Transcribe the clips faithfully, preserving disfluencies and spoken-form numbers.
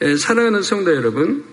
사랑하는 성도 여러분,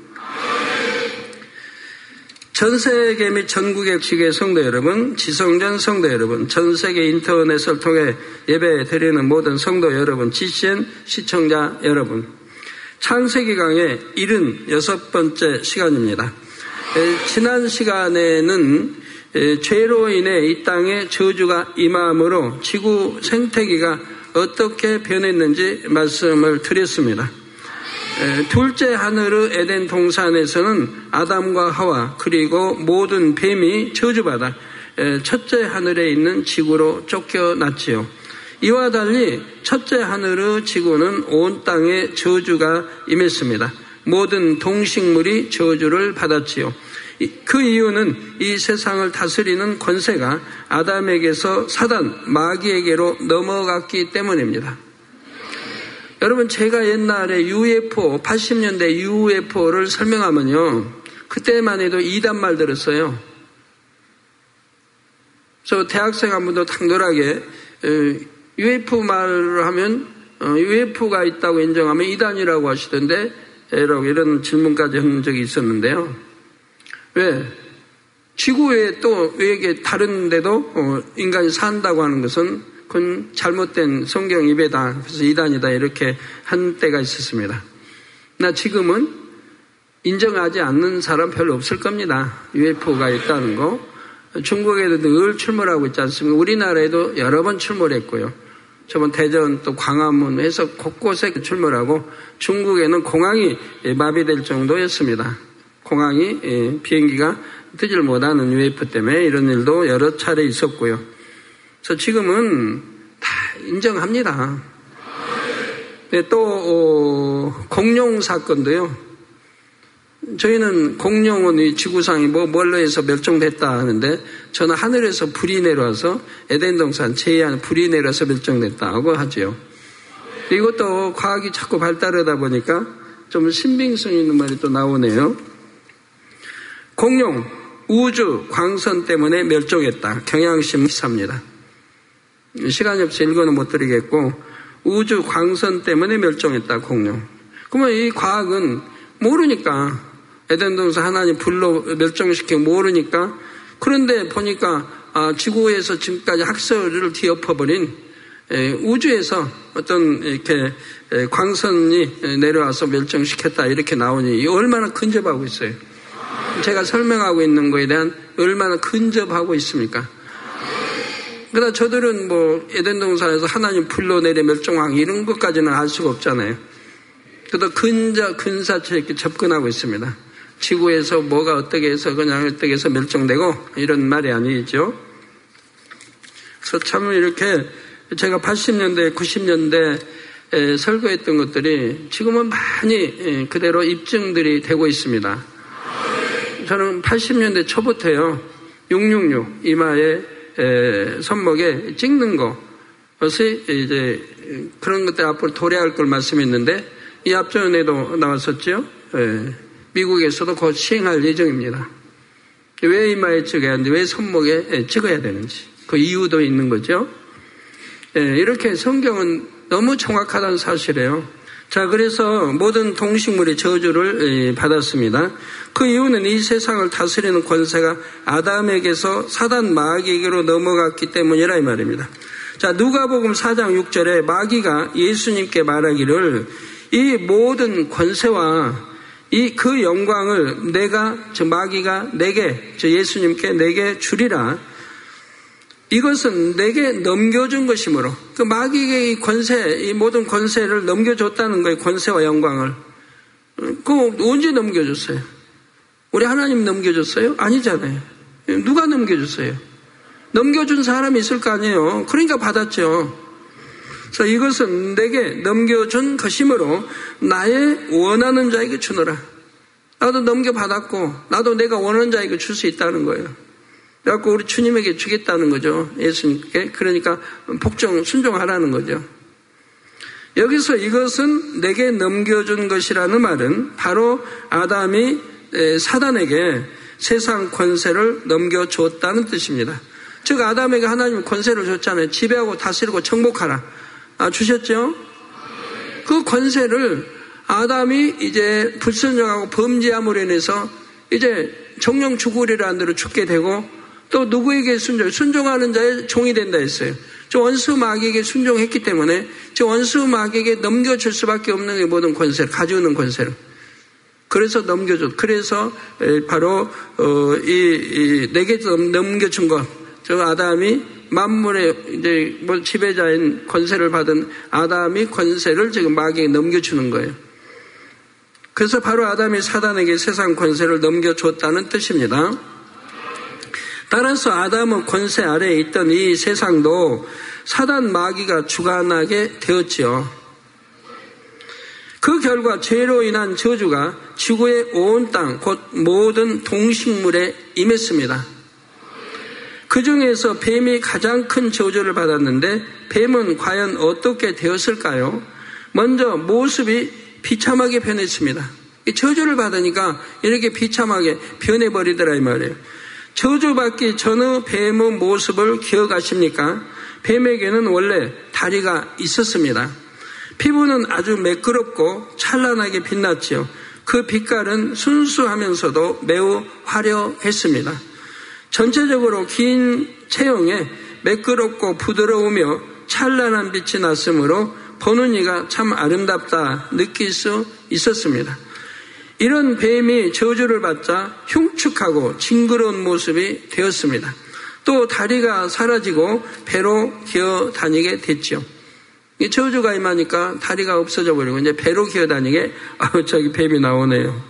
전 세계 및 전국의 지교회 성도 여러분, 지성전 성도 여러분, 전 세계 인터넷을 통해 예배 드리는 모든 성도 여러분, 지씨엔 시청자 여러분, 창세기 강의 칠십육 번째 시간입니다. 지난 시간에는 죄로 인해 이 땅에 저주가 임함으로 지구 생태계가 어떻게 변했는지 말씀을 드렸습니다. 둘째 하늘의 에덴 동산에서는 아담과 하와 그리고 모든 뱀이 저주받아 첫째 하늘에 있는 지구로 쫓겨났지요. 이와 달리 첫째 하늘의 지구는 온 땅에 저주가 임했습니다. 모든 동식물이 저주를 받았지요. 그 이유는 이 세상을 다스리는 권세가 아담에게서 사단, 마귀에게로 넘어갔기 때문입니다. 여러분, 제가 옛날에 유에프오, 팔십 년대 유에프오를 설명하면요, 그때만 해도 이단말 들었어요. 저 대학생 한 분도 당돌하게 유에프오 말을 하면 유에프오가 있다고 인정하면 이단이라고 하시던데 이런 질문까지 한 적이 있었는데요. 왜? 지구 외에 또 외에 다른 데도 인간이 산다고 하는 것은 그건 잘못된 성경 입에다, 그래서 이단이다 이렇게 한 때가 있었습니다. 나 지금은 인정하지 않는 사람 별로 없을 겁니다. 유에프오가 있다는 거. 중국에도 늘 출몰하고 있지 않습니까? 우리나라에도 여러 번 출몰했고요. 저번 대전 또 광화문 해서 곳곳에 출몰하고 중국에는 공항이 마비될 정도였습니다. 공항이 비행기가 뜨질 못하는 유에프오 때문에 이런 일도 여러 차례 있었고요. 그래서 지금은 다 인정합니다. 네, 또 어, 공룡 사건도요. 저희는 공룡은 이 지구상이 뭐 뭘로 해서 멸종됐다 하는데 저는 하늘에서 불이 내려와서 에덴 동산 제한 불이 내려서 멸종됐다고 하죠. 이것도 과학이 자꾸 발달하다 보니까 좀 신빙성 있는 말이 또 나오네요. 공룡, 우주, 광선 때문에 멸종했다. 경향신문 기사입니다. 시간이 없어 읽어는 못 드리겠고, 우주, 광선 때문에 멸종했다, 공룡. 그러면 이 과학은 모르니까, 에덴 동산 하나님 불로 멸종시키고 모르니까, 그런데 보니까 아, 지구에서 지금까지 학설을 뒤엎어버린 에, 우주에서 어떤 이렇게 에, 광선이 내려와서 멸종시켰다 이렇게 나오니 얼마나 근접하고 있어요. 제가 설명하고 있는 거에 대한 얼마나 근접하고 있습니까? 그러나 저들은 뭐 에덴 동산에서 하나님 불로 내려 멸종한 이런 것까지는 알 수가 없잖아요. 그래도 근자, 근사체 이렇게 접근하고 있습니다. 지구에서 뭐가 어떻게 해서 그냥 어떻게 해서 멸종되고 이런 말이 아니죠. 그래서 참 이렇게 제가 팔십 년대, 구십 년대에 설교했던 것들이 지금은 많이 그대로 입증들이 되고 있습니다. 저는 팔십 년대 초부터요, 육육육 이마에 에, 손목에 찍는 거, 그것이 이제 그런 것들 앞으로 도래할 걸 말씀했는데 이 앞전에도 나왔었죠. 에, 미국에서도 곧 시행할 예정입니다. 왜 이마에 찍어야 하는지, 왜 손목에 찍어야 되는지 그 이유도 있는 거죠. 에, 이렇게 성경은 너무 정확하다는 사실이에요. 자, 그래서 모든 동식물이 저주를 받았습니다. 그 이유는 이 세상을 다스리는 권세가 아담에게서 사단 마귀에게로 넘어갔기 때문이라 이 말입니다. 자, 누가복음 사 장 육 절에 마귀가 예수님께 말하기를 이 모든 권세와 이 그 영광을 내가, 저 마귀가 내게, 저 예수님께 내게 주리라. 이것은 내게 넘겨준 것이므로, 그 마귀의 권세, 이 모든 권세를 넘겨줬다는 거예요. 권세와 영광을. 그거 언제 넘겨줬어요? 우리 하나님 넘겨줬어요? 아니잖아요. 누가 넘겨줬어요? 넘겨준 사람이 있을 거 아니에요. 그러니까 받았죠. 그래서 이것은 내게 넘겨준 것이므로 나의 원하는 자에게 주노라. 나도 넘겨받았고 나도 내가 원하는 자에게 줄 수 있다는 거예요. 그래갖고 우리 주님에게 주겠다는 거죠. 예수님께. 그러니까 복종, 순종하라는 거죠. 여기서 이것은 내게 넘겨준 것이라는 말은 바로 아담이 사단에게 세상 권세를 넘겨줬다는 뜻입니다. 즉 아담에게 하나님은 권세를 줬잖아요. 지배하고 다스리고 정복하라. 아, 주셨죠? 그 권세를 아담이 이제 불순종하고 범죄함으로 인해서 이제 정령 죽으리라는 대로 죽게 되고, 또 누구에게 순종, 순종하는 자의 종이 된다 했어요. 저 원수 마귀에게 순종했기 때문에 저 원수 마귀에게 넘겨줄 수밖에 없는 게 모든 권세를, 가져오는 권세를. 그래서 넘겨줬. 그래서 바로 어, 이, 이 내게 넘겨준 것, 저 아담이 만물의 이제 뭐 지배자인 권세를 받은 아담이 권세를 지금 마귀에게 넘겨주는 거예요. 그래서 바로 아담이 사단에게 세상 권세를 넘겨줬다는 뜻입니다. 따라서 아담은 권세 아래에 있던 이 세상도 사단 마귀가 주관하게 되었지요. 그 결과 죄로 인한 저주가 지구의 온 땅, 곧 모든 동식물에 임했습니다. 그 중에서 뱀이 가장 큰 저주를 받았는데 뱀은 과연 어떻게 되었을까요? 먼저 모습이 비참하게 변했습니다. 저주를 받으니까 이렇게 비참하게 변해버리더라 이 말이에요. 저주받기 전의 뱀의 모습을 기억하십니까? 뱀에게는 원래 다리가 있었습니다. 피부는 아주 매끄럽고 찬란하게 빛났지요. 그 빛깔은 순수하면서도 매우 화려했습니다. 전체적으로 긴 체형에 매끄럽고 부드러우며 찬란한 빛이 났으므로 보는 이가 참 아름답다 느낄 수 있었습니다. 이런 뱀이 저주를 받자 흉측하고 징그러운 모습이 되었습니다. 또 다리가 사라지고 배로 기어 다니게 됐죠. 저주가 임하니까 다리가 없어져 버리고 이제 배로 기어 다니게, 아, 저기 뱀이 나오네요.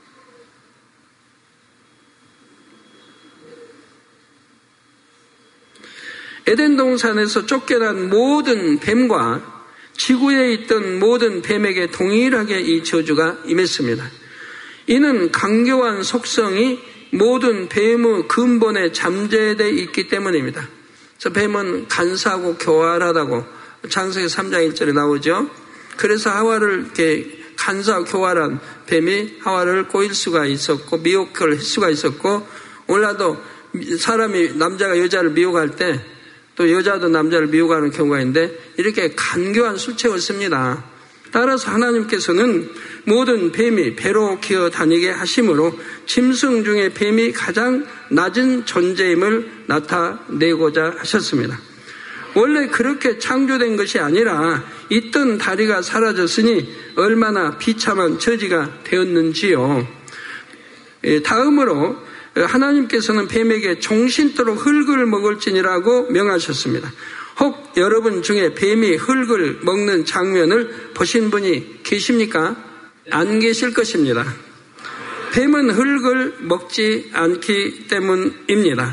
에덴 동산에서 쫓겨난 모든 뱀과 지구에 있던 모든 뱀에게 동일하게 이 저주가 임했습니다. 이는 강교한 속성이 모든 뱀의 근본에 잠재되어 있기 때문입니다. 그래서 뱀은 간사하고 교활하다고 창세기 삼 장 일 절에 나오죠. 그래서 하와를 이렇게 간사하고 교활한 뱀이 하와를 꼬일 수가 있었고 미혹을 할 수가 있었고, 오늘날도 사람이 남자가 여자를 미혹할 때 또 여자도 남자를 미혹하는 경우가 있는데 이렇게 간교한 수책을 씁니다. 따라서 하나님께서는 모든 뱀이 배로 기어 다니게 하심으로 짐승 중에 뱀이 가장 낮은 존재임을 나타내고자 하셨습니다. 원래 그렇게 창조된 것이 아니라 있던 다리가 사라졌으니 얼마나 비참한 처지가 되었는지요. 다음으로 하나님께서는 뱀에게 종신토록 흙을 먹을지니라고 명하셨습니다. 혹 여러분 중에 뱀이 흙을 먹는 장면을 보신 분이 계십니까? 안 계실 것입니다. 뱀은 흙을 먹지 않기 때문입니다.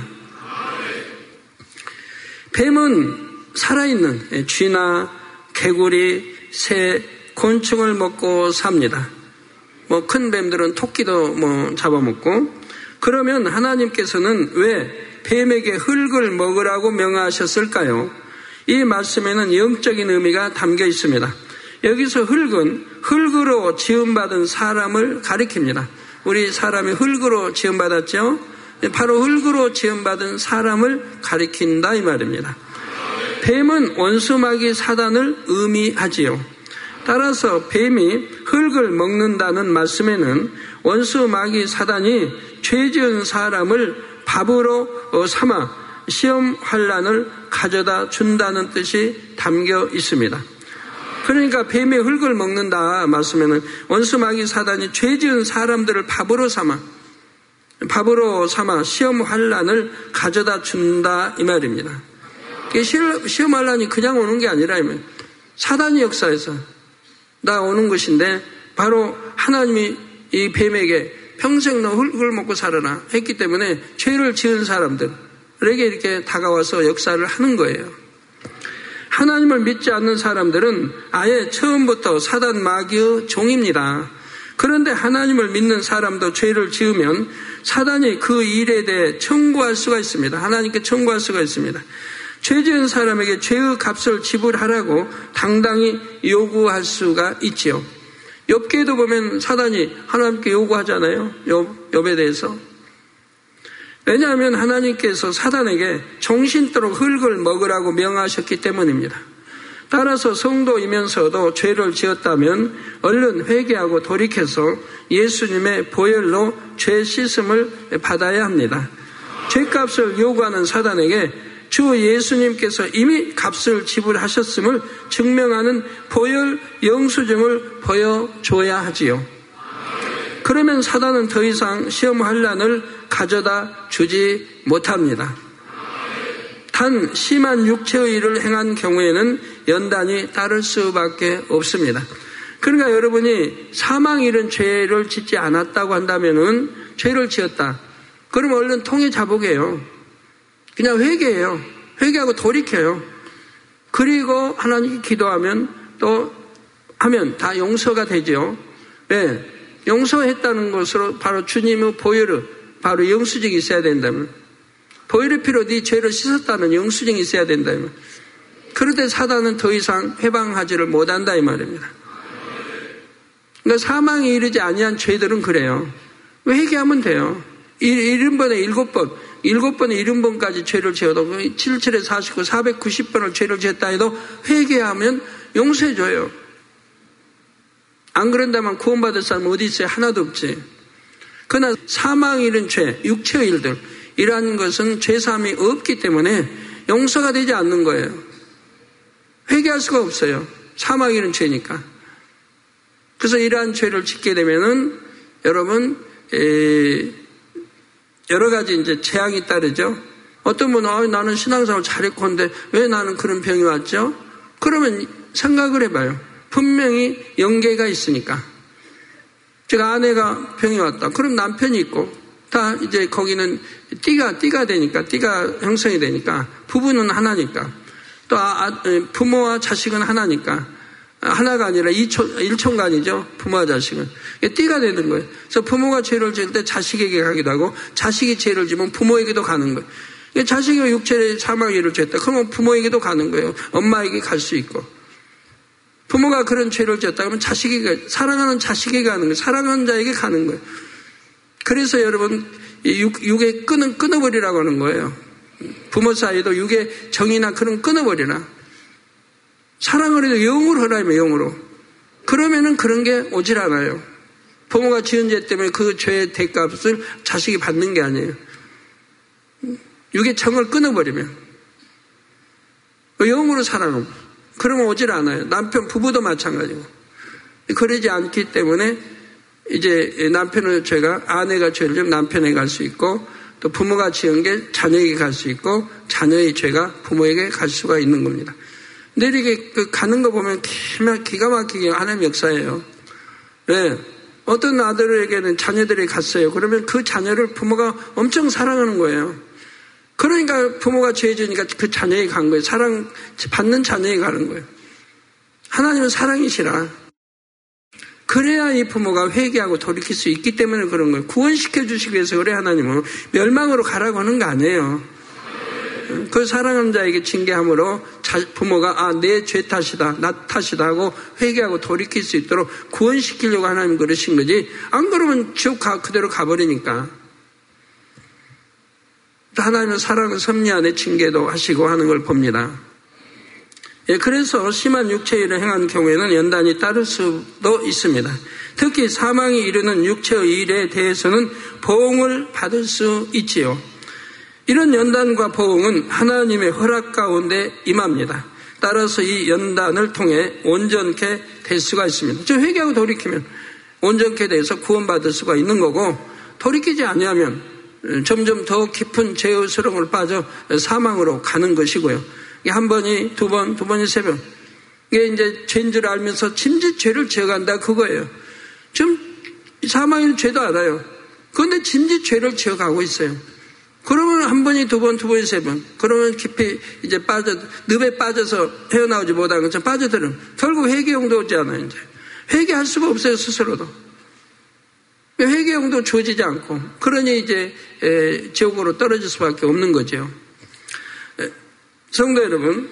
뱀은 살아있는 쥐나 개구리, 새, 곤충을 먹고 삽니다. 뭐 큰 뱀들은 토끼도 뭐 잡아먹고. 그러면 하나님께서는 왜 뱀에게 흙을 먹으라고 명하셨을까요? 이 말씀에는 영적인 의미가 담겨 있습니다. 여기서 흙은 흙으로 지음받은 사람을 가리킵니다. 우리 사람이 흙으로 지음받았죠? 바로 흙으로 지음받은 사람을 가리킨다 이 말입니다. 뱀은 원수마귀 사단을 의미하지요. 따라서 뱀이 흙을 먹는다는 말씀에는 원수마귀 사단이 죄 지은 사람을 밥으로 삼아 시험 환난을 가져다 준다는 뜻이 담겨 있습니다. 그러니까 뱀이 흙을 먹는다 말씀에는 원수마귀 사단이 죄 지은 사람들을 밥으로 삼아 밥으로 삼아 시험 환난을 가져다 준다 이 말입니다. 시험 환난이 그냥 오는 게 아니라 사단이 역사에서 나 오는 것인데, 바로 하나님이 이 뱀에게 평생 너 흙을 먹고 살아라 했기 때문에 죄를 지은 사람들에게 이렇게 다가와서 역사를 하는 거예요. 하나님을 믿지 않는 사람들은 아예 처음부터 사단 마귀의 종입니다. 그런데 하나님을 믿는 사람도 죄를 지으면 사단이 그 일에 대해 청구할 수가 있습니다. 하나님께 청구할 수가 있습니다. 죄 지은 사람에게 죄의 값을 지불하라고 당당히 요구할 수가 있지요. 욥기에도 보면 사단이 하나님께 요구하잖아요. 욥, 욥에 대해서. 왜냐하면 하나님께서 사단에게 정신토록 흙을 먹으라고 명하셨기 때문입니다. 따라서 성도이면서도 죄를 지었다면 얼른 회개하고 돌이켜서 예수님의 보혈로 죄 씻음을 받아야 합니다. 죄값을 요구하는 사단에게 주 예수님께서 이미 값을 지불하셨음을 증명하는 보혈 영수증을 보여줘야 하지요. 그러면 사단은 더 이상 시험 환난을 가져다 주지 못합니다. 단 심한 육체의 일을 행한 경우에는 연단이 따를 수밖에 없습니다. 그러니까 여러분이 사망 이른 죄를 짓지 않았다고 한다면은 죄를 지었다. 그러면 얼른 통해 자복해요. 그냥 회개해요. 회개하고 돌이켜요. 그리고 하나님께 기도하면 또 하면 다 용서가 되죠. 네. 용서했다는 것으로 바로 주님의 보혈을 바로 영수증이 있어야 된다면, 보혈의 피로 네 죄를 씻었다는 영수증이 있어야 된다면, 그럴 때 사단은 더 이상 해방하지를 못한다 이 말입니다. 그러니까 사망에 이르지 아니한 죄들은 그래요. 회개하면 돼요. 일흔 번에 일곱 번, 일곱 번에 일흔 번까지 죄를 지어도 칠칠에 사십구, 사백구십 번을 죄를 지었다 해도 회개하면 용서해줘요. 안 그런다면 구원받을 사람 어디 있어요? 하나도 없지. 그러나 사망 이른 죄, 육체의 일들, 이러한 것은 죄사함이 없기 때문에 용서가 되지 않는 거예요. 회개할 수가 없어요. 사망 이른 죄니까. 그래서 이러한 죄를 짓게 되면은 여러분 에, 여러 가지 이제 재앙이 따르죠. 어떤 분은 아, 나는 신앙생활 잘했고 한데 왜 나는 그런 병이 왔죠? 그러면 생각을 해봐요. 분명히 연계가 있으니까. 제가 아내가 병이 왔다. 그럼 남편이 있고 다 이제 거기는 띠가 띠가 되니까 띠가 형성이 되니까 부부는 하나니까 또 아, 부모와 자식은 하나니까 하나가 아니라 이촌, 일촌간이죠. 부모와 자식은. 띠가 되는 거예요. 그래서 부모가 죄를 지을 때 자식에게 가기도 하고 자식이 죄를 지으면 부모에게도 가는 거예요. 자식이 육체의 사망의 일을 지었다. 그러면 부모에게도 가는 거예요. 엄마에게 갈 수 있고. 부모가 그런 죄를 지었다 그러면 자식에게, 사랑하는 자식에게 가는 거예요. 사랑하는 자에게 가는 거예요. 그래서 여러분 육, 육의 끈은 끊어버리라고 하는 거예요. 부모 사이도 육의 정이나 그런 끊어버리라. 사랑을 해도 영으로 하라며 영으로. 그러면은 그런 게 오질 않아요. 부모가 지은 죄 때문에 그 죄의 대값을 자식이 받는 게 아니에요. 육의 정을 끊어버리면 영으로 사랑하고 그러면 오질 않아요. 남편 부부도 마찬가지고. 그러지 않기 때문에 이제 남편의 죄가 아내가 죄를 지으면 남편에게 갈 수 있고 또 부모가 지은 게 자녀에게 갈 수 있고 자녀의 죄가 부모에게 갈 수가 있는 겁니다. 근데 이렇게 가는 거 보면 기가 막히게 하나님 역사예요. 네. 어떤 아들에게는 자녀들이 갔어요. 그러면 그 자녀를 부모가 엄청 사랑하는 거예요. 그러니까 부모가 죄 지으니까 그 자녀에게 간 거예요. 사랑 받는 자녀에게 가는 거예요. 하나님은 사랑이시라. 그래야 이 부모가 회개하고 돌이킬 수 있기 때문에 그런 거예요. 구원시켜 주시기 위해서 그래 하나님은 멸망으로 가라고 하는 거 아니에요. 그 사랑하는 자에게 징계함으로 부모가 아, 내 죄 탓이다, 나 탓이다 하고 회개하고 돌이킬 수 있도록 구원시키려고 하나님 그러신 거지. 안 그러면 지옥 가, 그대로 가버리니까. 하나님은 사랑은 섭리 안에 징계도 하시고 하는 걸 봅니다. 예, 그래서 심한 육체의 일을 행한 경우에는 연단이 따를 수도 있습니다. 특히 사망이 이르는 육체의 일에 대해서는 보응을 받을 수 있지요. 이런 연단과 보응은 하나님의 허락 가운데 임합니다. 따라서 이 연단을 통해 온전케 될 수가 있습니다. 즉 회개하고 돌이키면 온전케 돼서 구원받을 수가 있는 거고, 돌이키지 아니하면 점점 더 깊은 죄의 수렁을 빠져 사망으로 가는 것이고요. 한 번이 두 번, 두 번이 세 번. 이게 이제 죄인 줄 알면서 짐짓 죄를 지어간다 그거예요. 지금 사망에는 죄도 알아요. 그런데 짐짓 죄를 지어가고 있어요. 그러면 한 번이 두 번, 두 번이 세 번. 그러면 깊이 이제 빠져, 늪에 빠져서 헤어나오지 못하는 것처럼 빠져들면 결국 회개용도 오지 않아요, 이제. 회개할 수가 없어요, 스스로도. 회개용도 주어지지 않고. 그러니 이제, 에, 지옥으로 떨어질 수밖에 없는 거죠. 에, 성도 여러분.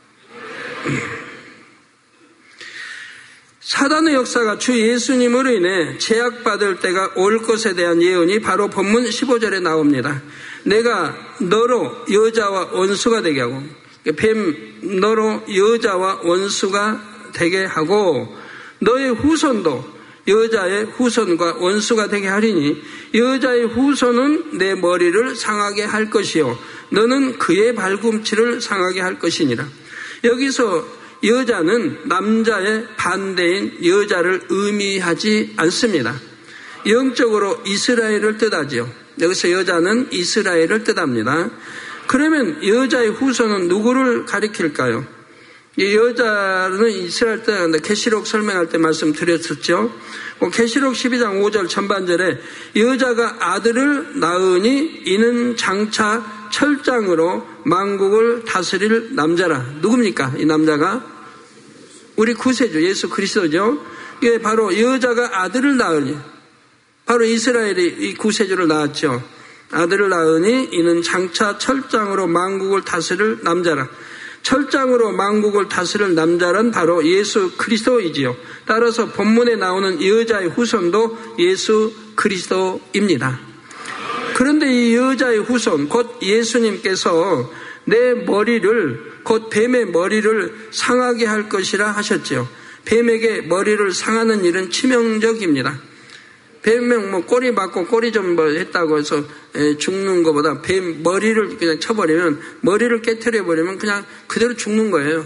사단의 역사가 주 예수님으로 인해 제약받을 때가 올 것에 대한 예언이 바로 본문 십오 절에 나옵니다. 내가 너로 여자와 원수가 되게 하고, 뱀 너로 여자와 원수가 되게 하고 너의 후손도 여자의 후손과 원수가 되게 하리니 여자의 후손은 내 머리를 상하게 할 것이요 너는 그의 발꿈치를 상하게 할 것이니라. 여기서 여자는 남자의 반대인 여자를 의미하지 않습니다. 영적으로 이스라엘을 뜻하지요. 여기서 여자는 이스라엘을 뜻합니다. 그러면 여자의 후손은 누구를 가리킬까요? 이 여자는 이스라엘 뜻하는데 계시록 설명할 때 말씀드렸었죠. 계시록 십이 장 오 절 전반절에 여자가 아들을 낳으니 이는 장차 철장으로 만국을 다스릴 남자라. 누굽니까? 이 남자가 우리 구세주 예수 그리스도죠. 이게 바로 여자가 아들을 낳으니 바로 이스라엘이 이 구세주를 낳았죠. 아들을 낳으니 이는 장차 철장으로 만국을 다스릴 남자라. 철장으로 만국을 다스릴 남자란 바로 예수 그리스도이지요. 따라서 본문에 나오는 여자의 후손도 예수 그리스도입니다. 그런데 이 여자의 후손 곧 예수님께서 내 머리를 곧 뱀의 머리를 상하게 할 것이라 하셨지요. 뱀에게 머리를 상하는 일은 치명적입니다. 뱀은 뭐 꼬리 맞고 꼬리 좀 뭐 했다고 해서 죽는 것보다 뱀 머리를 그냥 쳐버리면 머리를 깨트려 버리면 그냥 그대로 죽는 거예요.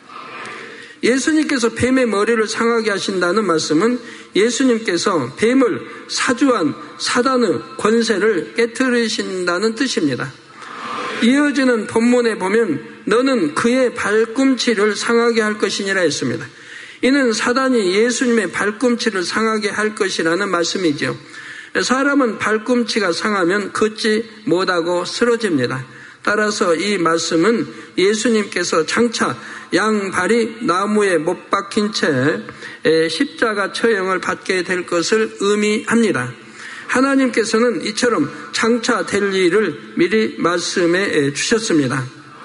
예수님께서 뱀의 머리를 상하게 하신다는 말씀은 예수님께서 뱀을 사주한 사단의 권세를 깨트리신다는 뜻입니다. 이어지는 본문에 보면 너는 그의 발꿈치를 상하게 할 것이니라 했습니다. 이는 사단이 예수님의 발꿈치를 상하게 할 것이라는 말씀이죠. 사람은 발꿈치가 상하면 걷지 못하고 쓰러집니다. 따라서 이 말씀은 예수님께서 장차 양발이 나무에 못 박힌 채 십자가 처형을 받게 될 것을 의미합니다. 하나님께서는 이처럼 장차 될 일을 미리 말씀해 주셨습니다.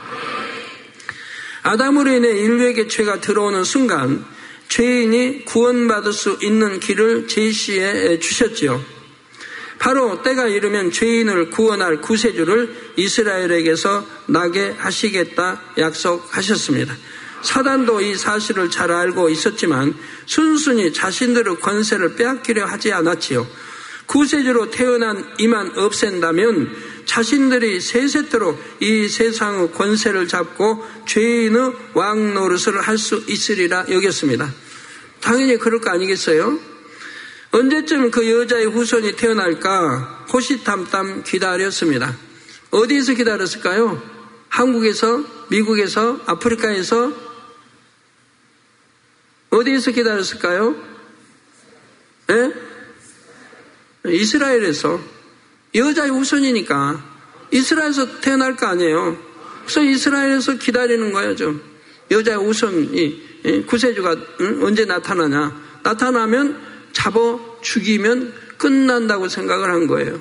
아담으로 인해 인류에게 죄가 들어오는 순간 죄인이 구원받을 수 있는 길을 제시해 주셨지요. 바로 때가 이르면 죄인을 구원할 구세주를 이스라엘에게서 나게 하시겠다 약속하셨습니다. 사단도 이 사실을 잘 알고 있었지만 순순히 자신들의 권세를 빼앗기려 하지 않았지요. 구세주로 태어난 이만 없앤다면 자신들이 세세토록 이 세상의 권세를 잡고 죄인의 왕 노릇을 할 수 있으리라 여겼습니다. 당연히 그럴 거 아니겠어요? 언제쯤 그 여자의 후손이 태어날까 호시탐탐 기다렸습니다. 어디에서 기다렸을까요? 한국에서? 미국에서? 아프리카에서? 어디에서 기다렸을까요? 예? 이스라엘에서. 여자의 후손이니까 이스라엘에서 태어날 거 아니에요. 그래서 이스라엘에서 기다리는 거예요. 좀 여자의 후손이 구세주가 언제 나타나냐. 나타나면 잡아 죽이면 끝난다고 생각을 한 거예요.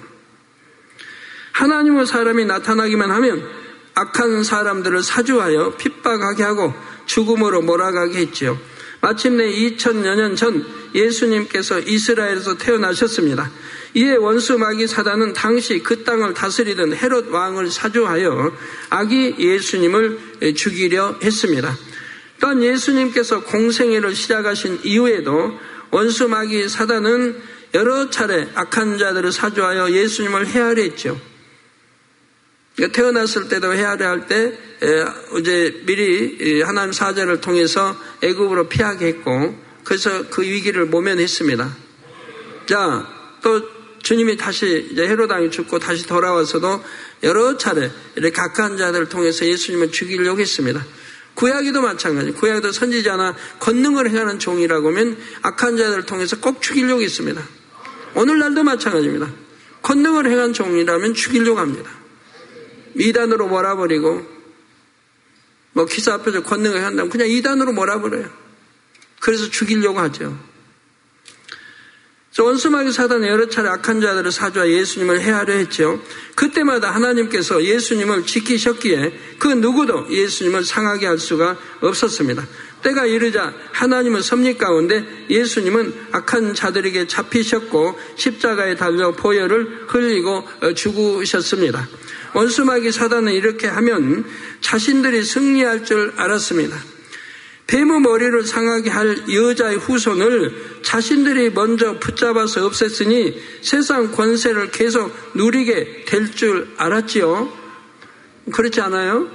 하나님의 사람이 나타나기만 하면 악한 사람들을 사주하여 핍박하게 하고 죽음으로 몰아가게 했지요. 마침내 이천여 년 전 예수님께서 이스라엘에서 태어나셨습니다. 이에 원수 마귀 사단은 당시 그 땅을 다스리던 헤롯 왕을 사주하여 아기 예수님을 죽이려 했습니다. 또한 예수님께서 공생애를 시작하신 이후에도 원수 마귀 사단은 여러 차례 악한 자들을 사주하여 예수님을 해하려 했죠. 그러니까 태어났을 때도 해하려 할 때 이제 미리 하나님 사자를 통해서 애굽으로 피하게 했고 그래서 그 위기를 모면했습니다. 자, 또 주님이 다시 이제 헤롯 왕이 죽고 다시 돌아와서도 여러 차례 이렇게 악한 자들을 통해서 예수님을 죽이려고 했습니다. 구약에도 마찬가지. 구약에도 선지자나 권능을 행하는 종이라고 하면 악한 자들을 통해서 꼭 죽이려고 했습니다. 오늘날도 마찬가지입니다. 권능을 행한 종이라면 죽이려고 합니다. 이단으로 몰아버리고 뭐 기사 앞에서 권능을 한다면 그냥 이단으로 몰아버려요. 그래서 죽이려고 하죠. 원수마귀 사단은 여러 차례 악한 자들을 사주하 예수님을 해하려 했죠. 그때마다 하나님께서 예수님을 지키셨기에 그 누구도 예수님을 상하게 할 수가 없었습니다. 때가 이르자 하나님은 섭리 가운데 예수님은 악한 자들에게 잡히셨고 십자가에 달려 보혈을 흘리고 죽으셨습니다. 원수마귀 사단은 이렇게 하면 자신들이 승리할 줄 알았습니다. 뱀의 머리를 상하게 할 여자의 후손을 자신들이 먼저 붙잡아서 없앴으니 세상 권세를 계속 누리게 될 줄 알았지요. 그렇지 않아요?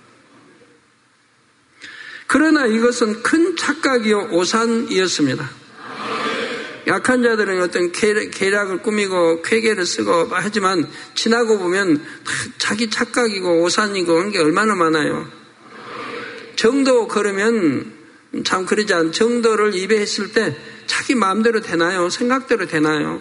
그러나 이것은 큰 착각이요 오산이었습니다. 약한 자들은 어떤 계략을 꾸미고 쾌계를 쓰고 하지만 지나고 보면 자기 착각이고 오산이고 한 게 얼마나 많아요. 정도 걸으면 참 그러지 않 정도를 입에 했을 때 자기 마음대로 되나요? 생각대로 되나요?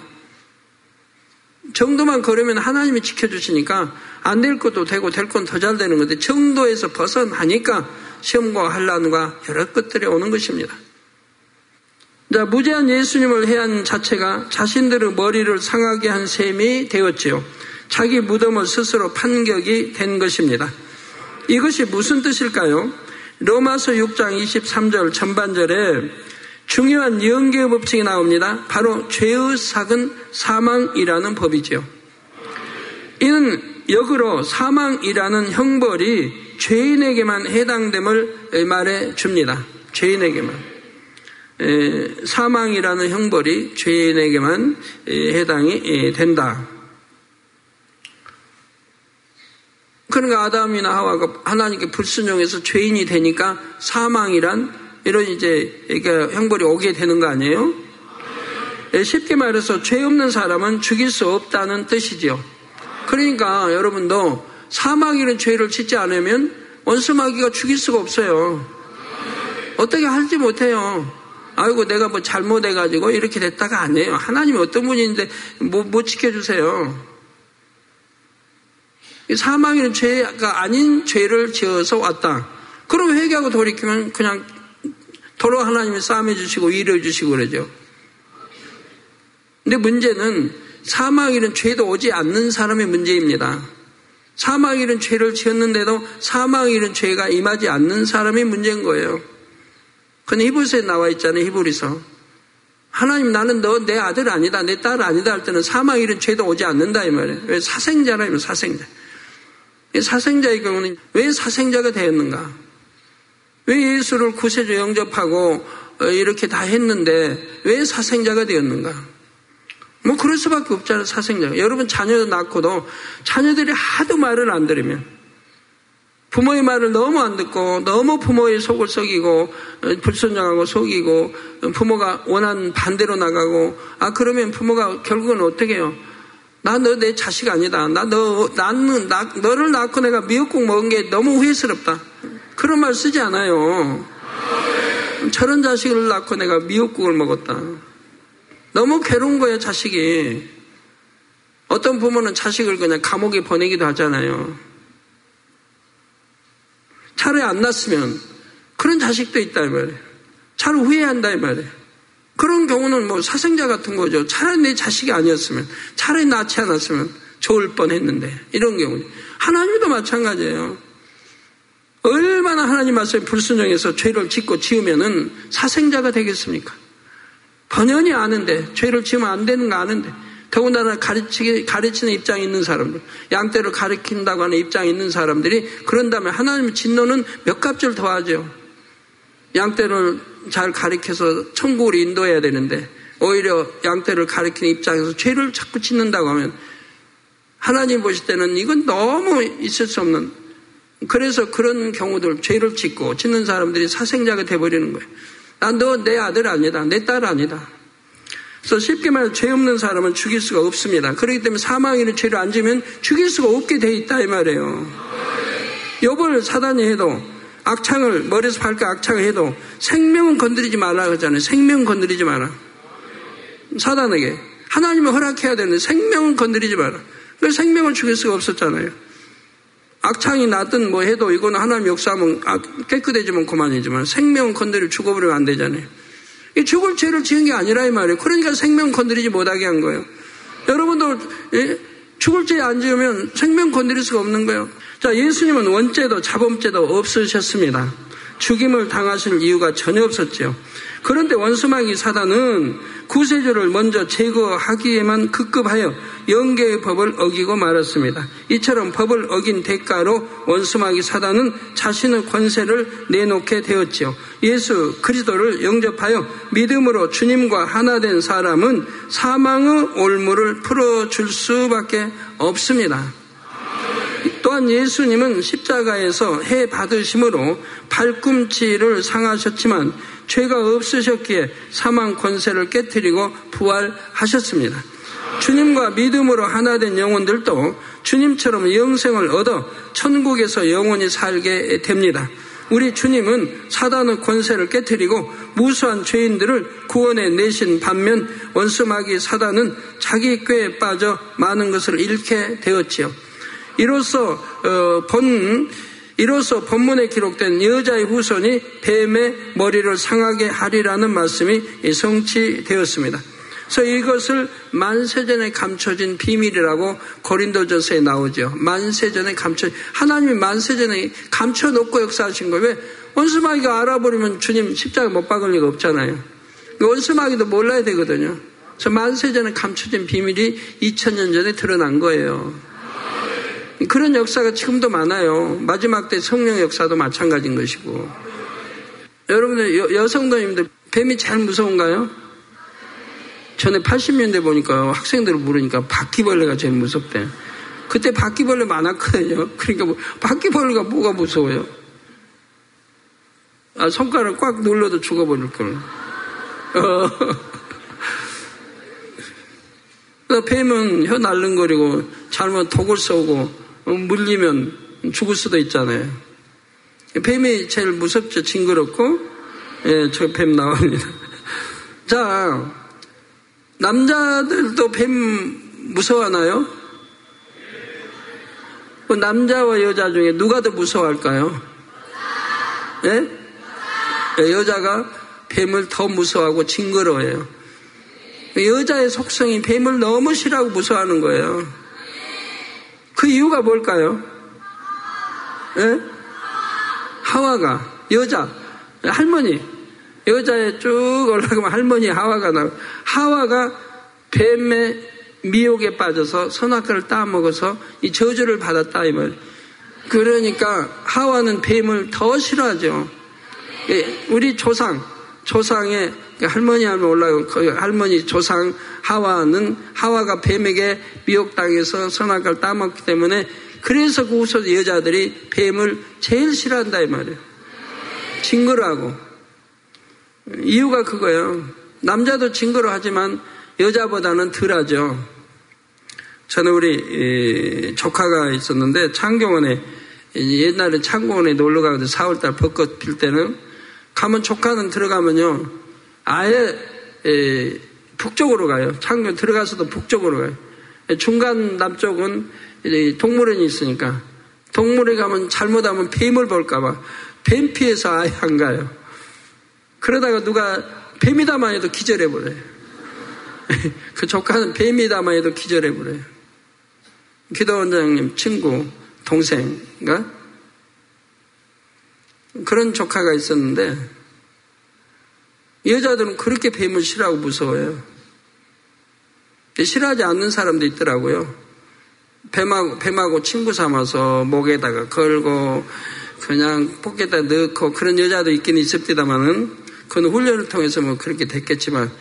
정도만 걸으면 하나님이 지켜주시니까 안 될 것도 되고 될 건 더 잘 되는 건데 정도에서 벗어나니까 시험과 환난과 여러 것들이 오는 것입니다. 자, 무죄한 예수님을 해한 자체가 자신들의 머리를 상하게 한 셈이 되었지요. 자기 무덤을 스스로 판격이 된 것입니다. 이것이 무슨 뜻일까요? 로마서 육 장 이십삼 절 전반절에 중요한 연계의 법칙이 나옵니다. 바로 죄의 삭은 사망이라는 법이지요. 이는 역으로 사망이라는 형벌이 죄인에게만 해당됨을 말해 줍니다. 죄인에게만. 에, 사망이라는 형벌이 죄인에게만 해당이 된다. 그러니까 아담이나 하와가 하나님께 불순종해서 죄인이 되니까 사망이란 이런 이제 그러니까 형벌이 오게 되는 거 아니에요? 쉽게 말해서 죄 없는 사람은 죽일 수 없다는 뜻이죠. 그러니까 여러분도 사망이라는 죄를 짓지 않으면 원수마귀가 죽일 수가 없어요. 어떻게 할지 못해요. 아이고 내가 뭐 잘못해가지고 이렇게 됐다가 아니에요. 하나님이 어떤 분인데 못, 못 지켜주세요. 사망이라는 죄가 아닌 죄를 지어서 왔다. 그럼 회개하고 돌이키면 그냥 도로 하나님이 싸움해 주시고 위로해 주시고 그러죠. 근데 문제는 사망이라는 죄도 오지 않는 사람의 문제입니다. 사망이라는 죄를 지었는데도 사망이라는 죄가 임하지 않는 사람이 문제인 거예요. 근데 히브리서에 나와 있잖아요. 히브리서. 하나님 나는 너 내 아들 아니다. 내 딸 아니다 할 때는 사망이라는 죄도 오지 않는다 이 말이에요. 왜 사생자라 사생자. 사생자의 경우는 왜 사생자가 되었는가? 왜 예수를 구세주 영접하고 이렇게 다 했는데 왜 사생자가 되었는가? 뭐 그럴 수밖에 없잖아요. 사생자가. 여러분 자녀 낳고도 자녀들이 하도 말을 안 들으면 부모의 말을 너무 안 듣고 너무 부모의 속을 썩이고 불순종하고 속이고 부모가 원하는 반대로 나가고 아 그러면 부모가 결국은 어떻게 해요? 나 너 내 자식 아니다. 나 너 나는 나 너를 낳고 내가 미역국 먹은 게 너무 후회스럽다. 그런 말 쓰지 않아요. 저런 자식을 낳고 내가 미역국을 먹었다. 너무 괴로운 거예요, 자식이. 어떤 부모는 자식을 그냥 감옥에 보내기도 하잖아요. 차라리 안 낳았으면 그런 자식도 있다 이 말이에요. 차라리 후회한다 이 말이에요. 그런 경우는 뭐 사생자 같은 거죠. 차라리 내 자식이 아니었으면, 차라리 낳지 않았으면 좋을 뻔했는데 이런 경우. 하나님도 마찬가지예요. 얼마나 하나님 말씀에 불순종해서 죄를 짓고 지으면은 사생자가 되겠습니까? 번연히 아는데 죄를 지으면 안 되는 거 아는데 더군다나 가르치기, 가르치는 입장에 있는 사람들, 양떼를 가르친다고 하는 입장에 있는 사람들이 그런다면 하나님의 진노는 몇 값을 더하죠. 양떼를 잘 가르쳐서 천국으로 인도해야 되는데 오히려 양떼를 가르치는 입장에서 죄를 자꾸 짓는다고 하면 하나님 보실 때는 이건 너무 있을 수 없는, 그래서 그런 경우들 죄를 짓고 짓는 사람들이 사생자가 돼버리는 거예요. 난 너 내 아들 아니다. 내 딸 아니다. 그래서 쉽게 말해 죄 없는 사람은 죽일 수가 없습니다. 그렇기 때문에 사망이라는 죄를 안 지면 죽일 수가 없게 돼 있다 이 말이에요. 욥을 사단이 해도 악창을 머리에서 발까 악창을 해도 생명은 건드리지 말라 그러잖아요. 생명 건드리지 마라. 사단에게 하나님은 허락해야 되는데 생명은 건드리지 마라. 그래서 생명을 죽일 수가 없었잖아요. 악창이 나든 뭐 해도 이거는 하나님 역사하면 깨끗해지면 그만이지만 생명은 건드리고 죽어버리면 안 되잖아요. 이 죽을 죄를 지은 게 아니라 이 말이에요. 그러니까 생명 건드리지 못하게 한 거예요. 여러분도 예? 죽을 죄 안 지으면 생명 건드릴 수가 없는 거예요. 자, 예수님은 원죄도 자범죄도 없으셨습니다. 죽임을 당하실 이유가 전혀 없었죠. 그런데 원수마귀 사단은 구세주를 먼저 제거하기에만 급급하여 영계의 법을 어기고 말았습니다. 이처럼 법을 어긴 대가로 원수마귀 사단은 자신의 권세를 내놓게 되었지요. 예수 그리스도를 영접하여 믿음으로 주님과 하나 된 사람은 사망의 올무를 풀어줄 수밖에 없습니다. 또한 예수님은 십자가에서 해 받으심으로 팔꿈치를 상하셨지만 죄가 없으셨기에 사망 권세를 깨뜨리고 부활하셨습니다. 주님과 믿음으로 하나 된 영혼들도 주님처럼 영생을 얻어 천국에서 영원히 살게 됩니다. 우리 주님은 사단의 권세를 깨뜨리고 무수한 죄인들을 구원해 내신 반면 원수마귀 사단은 자기 꾀에 빠져 많은 것을 잃게 되었지요. 이로써 어, 본 이로써 본문에 기록된 여자의 후손이 뱀의 머리를 상하게 하리라는 말씀이 성취되었습니다. 그래서 이것을 만세전에 감춰진 비밀이라고 고린도전서에 나오죠. 만세전에 감춰 하나님이 만세전에 감춰놓고 역사하신 거예요. 왜? 원수마귀가 알아버리면 주님 십자가 못 박을 리가 없잖아요. 원수마귀도 몰라야 되거든요. 그래서 만세전에 감춰진 비밀이 이천 년 전에 드러난 거예요. 그런 역사가 지금도 많아요. 마지막 때 성령 역사도 마찬가지인 것이고. 여러분들 여, 여성도님들 뱀이 제일 무서운가요? 전에 팔십 년대 보니까 학생들을 물으니까 바퀴벌레가 제일 무섭대. 그때 바퀴벌레 많았거든요. 그러니까 뭐 바퀴벌레가 뭐가 무서워요? 아, 손가락 꽉 눌러도 죽어버릴 걸. 어. 뱀은 혀 날름거리고 잘못 독을 쏘고 물리면 죽을 수도 있잖아요. 뱀이 제일 무섭죠. 징그럽고. 예, 저 뱀 나옵니다. 자, 남자들도 뱀 무서워하나요? 그 남자와 여자 중에 누가 더 무서워할까요? 예? 여자가 뱀을 더 무서워하고 징그러워해요. 여자의 속성이 뱀을 너무 싫어하고 무서워하는 거예요. 그 이유가 뭘까요? 예? 하와가, 여자, 할머니, 여자에 쭉 올라가면 할머니 하와가 나와. 하와가 뱀의 미혹에 빠져서 선악과를 따먹어서 이 저주를 받았다 이 말. 그러니까 하와는 뱀을 더 싫어하죠. 우리 조상, 조상의 할머니 하면 올라가고 그 할머니 조상 하와는 하와가 뱀에게 미혹당해서 선악과를 따먹기 때문에 그래서 그 후손 여자들이 뱀을 제일 싫어한다 이 말이에요. 징그러하고. 이유가 그거예요. 남자도 징그러하지만 여자보다는 덜하죠. 저는 우리 조카가 있었는데 창경원에 옛날에 창경원에 놀러 가거든요. 사월달 벚꽃 필 때는 가면 조카는 들어가면요 아예 에, 북쪽으로 가요. 창경 들어가서도 북쪽으로 가요. 중간 남쪽은 동물원이 있으니까 동물원에 가면 잘못하면 뱀을 볼까봐 뱀 피해서 아예 안 가요. 그러다가 누가 뱀이다만 해도 기절해버려요. 그 조카는 뱀이다만 해도 기절해버려요. 기도원장님 친구 동생인가? 그런 조카가 있었는데 여자들은 그렇게 뱀을 싫어하고 무서워해요. 싫어하지 않는 사람도 있더라고요. 뱀하고, 뱀하고 친구 삼아서 목에다가 걸고 그냥 포켓에다 넣고 그런 여자도 있긴 있습니다만은 그건 훈련을 통해서 뭐 그렇게 됐겠지만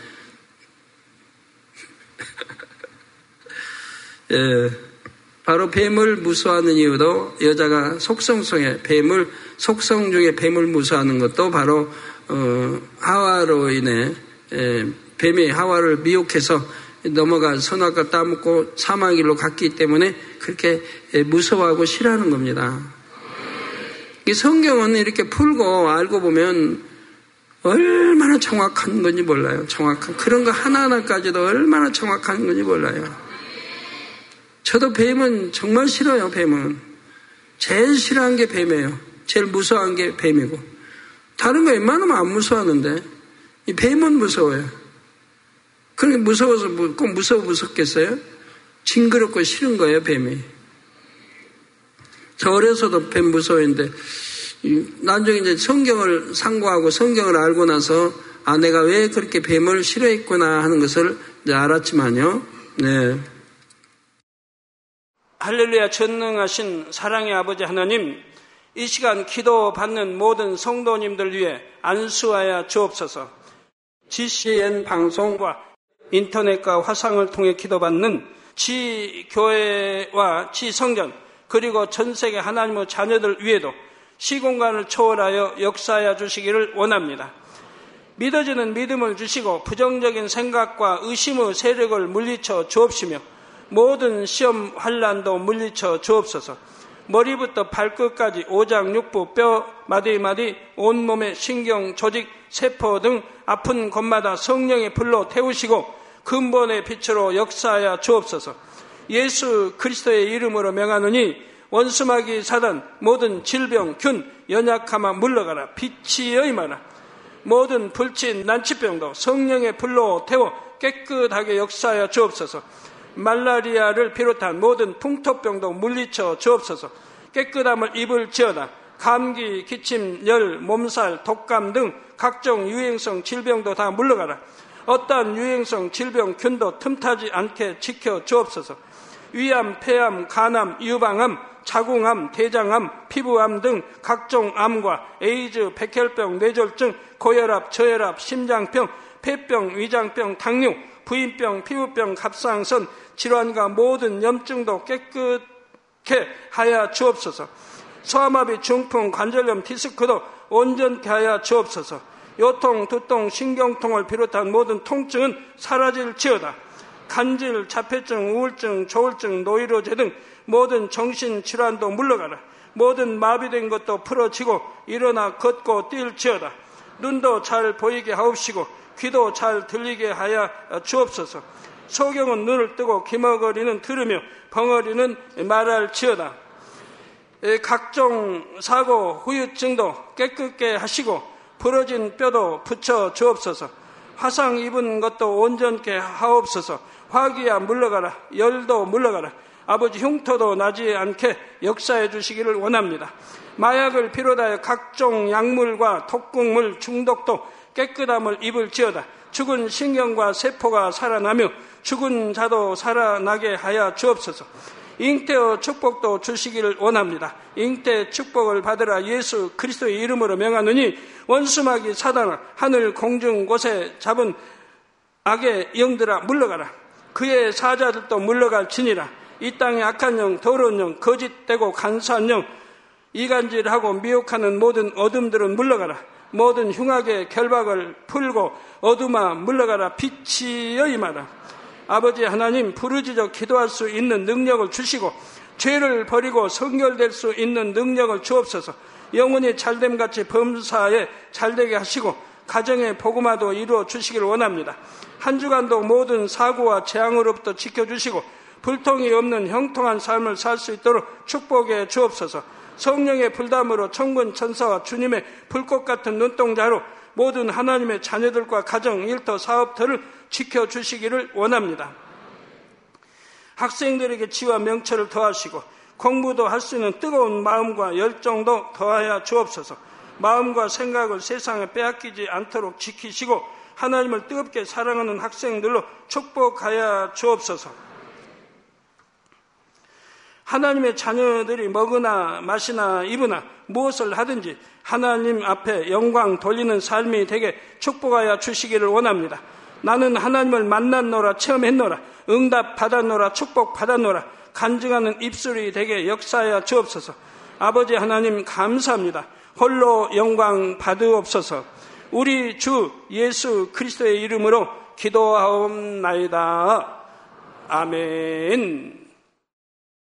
예, 바로 뱀을 무서워하는 이유도 여자가 속성 속에 뱀을 속성 중에 뱀을 무서워하는 것도 바로 어, 하와로 인해 에, 뱀이 하와를 미혹해서 넘어가 선악과 따먹고 사망길로 갔기 때문에 그렇게 에, 무서워하고 싫어하는 겁니다. 이 성경은 이렇게 풀고 알고 보면 얼마나 정확한 건지 몰라요. 정확한 그런 거 하나하나까지도 얼마나 정확한 건지 몰라요. 저도 뱀은 정말 싫어요. 뱀은 제일 싫어한 게 뱀이에요. 제일 무서워한 게 뱀이고 다른 거 웬만하면 안 무서워하는데 이 뱀은 무서워요. 그렇게 무서워서 꼭 무서워 무섭겠어요? 징그럽고 싫은 거예요. 뱀이. 저 어려서도 뱀 무서워했는데 나중에 이제 성경을 상고하고 성경을 알고 나서 아, 내가 왜 그렇게 뱀을 싫어했구나 하는 것을 이제 알았지만요. 네. 할렐루야, 전능하신 사랑의 아버지 하나님, 이 시간 기도 받는 모든 성도님들 위해 안수하여 주옵소서. 지씨엔 방송과 인터넷과 화상을 통해 기도받는 지교회와 지성전 그리고 전세계 하나님의 자녀들 위에도 시공간을 초월하여 역사하여 주시기를 원합니다. 믿어지는 믿음을 주시고 부정적인 생각과 의심의 세력을 물리쳐 주옵시며 모든 시험 환난도 물리쳐 주옵소서. 머리부터 발끝까지 오장육부, 뼈, 마디마디, 온몸의 신경, 조직, 세포 등 아픈 곳마다 성령의 불로 태우시고 근본의 빛으로 역사하여 주옵소서. 예수 그리스도의 이름으로 명하노니 원수마귀 사단, 모든 질병, 균, 연약함아 물러가라. 빛이 여임하라. 모든 불친, 난치병도 성령의 불로 태워 깨끗하게 역사하여 주옵소서. 말라리아를 비롯한 모든 풍토병도 물리쳐 주옵소서. 깨끗함을 입을지어다. 감기, 기침, 열, 몸살, 독감 등 각종 유행성 질병도 다 물러가라. 어떠한 유행성 질병, 균도 틈타지 않게 지켜 주옵소서. 위암, 폐암, 간암, 유방암, 자궁암, 대장암, 피부암 등 각종 암과 에이즈, 백혈병, 뇌졸중, 고혈압, 저혈압, 심장병, 폐병, 위장병, 당뇨, 부인병, 피부병, 갑상선, 질환과 모든 염증도 깨끗게 하여 주옵소서. 소아마비, 중풍, 관절염, 디스크도 온전케 하여 주옵소서. 요통, 두통, 신경통을 비롯한 모든 통증은 사라질지어다. 간질, 자폐증, 우울증, 조울증, 노이로제 등 모든 정신질환도 물러가라. 모든 마비된 것도 풀어지고 일어나 걷고 뛸지어다. 눈도 잘 보이게 하옵시고 귀도 잘 들리게 하여 주옵소서. 소경은 눈을 뜨고 기머거리는 들으며 벙어리는 말할지어다. 각종 사고, 후유증도 깨끗게 하시고 부러진 뼈도 붙여 주옵소서. 화상 입은 것도 온전케 하옵소서. 화기야 물러가라. 열도 물러가라. 아버지 흉터도 나지 않게 역사해 주시기를 원합니다. 마약을 비롯하여 각종 약물과 독극물 중독도 깨끗함을 입을지어다. 죽은 신경과 세포가 살아나며 죽은 자도 살아나게 하여 주옵소서. 잉태의 축복도 주시기를 원합니다. 잉태 축복을 받으라. 예수 그리스도의 이름으로 명하노니 원수마귀 사단아, 하늘 공중 곳에 잡은 악의 영들아 물러가라. 그의 사자들도 물러갈지니라. 이 땅의 악한 영, 더러운 영, 거짓되고 간사한 영, 이간질하고 미혹하는 모든 어둠들은 물러가라. 모든 흉악의 결박을 풀고 어둠아 물러가라. 빛이 여임하라. 아버지 하나님, 부르짖어 기도할 수 있는 능력을 주시고 죄를 버리고 성결될 수 있는 능력을 주옵소서. 영혼이 잘됨같이 범사에 잘되게 하시고 가정의 복음화도 이루어 주시기를 원합니다. 한 주간도 모든 사고와 재앙으로부터 지켜주시고 불통이 없는 형통한 삶을 살 수 있도록 축복해 주옵소서. 성령의 불담으로 천군 천사와 주님의 불꽃 같은 눈동자로 모든 하나님의 자녀들과 가정, 일터, 사업터를 지켜주시기를 원합니다. 학생들에게 지와 명철을 더하시고 공부도 할 수 있는 뜨거운 마음과 열정도 더하여 주옵소서. 마음과 생각을 세상에 빼앗기지 않도록 지키시고 하나님을 뜨겁게 사랑하는 학생들로 축복하여 주옵소서. 하나님의 자녀들이 먹으나 마시나 입으나 무엇을 하든지 하나님 앞에 영광 돌리는 삶이 되게 축복하여 주시기를 원합니다. 나는 하나님을 만났노라, 체험했노라, 응답 받았노라, 축복 받았노라, 간증하는 입술이 되게 역사하여 주옵소서. 아버지 하나님 감사합니다. 홀로 영광 받으옵소서. 우리 주 예수 그리스도의 이름으로 기도하옵나이다. 아멘.